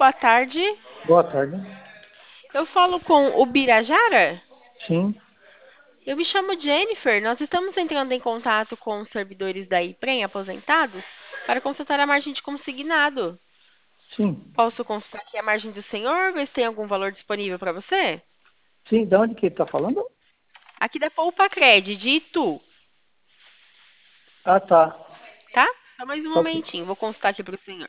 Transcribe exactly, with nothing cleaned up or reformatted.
boa tarde. Boa tarde. Eu falo com o Birajara? Sim, Eu me chamo Jennifer. Nós estamos entrando em contato com os servidores da IPREM aposentados para consultar a margem de consignado. sim, Posso consultar aqui a margem do senhor? Ver se tem algum valor disponível para você? sim. De onde que ele está falando? Aqui da Poupa Cred, de Itu, Ah, tá. tá? Só mais um Só que... momentinho, vou consultar aqui para o senhor.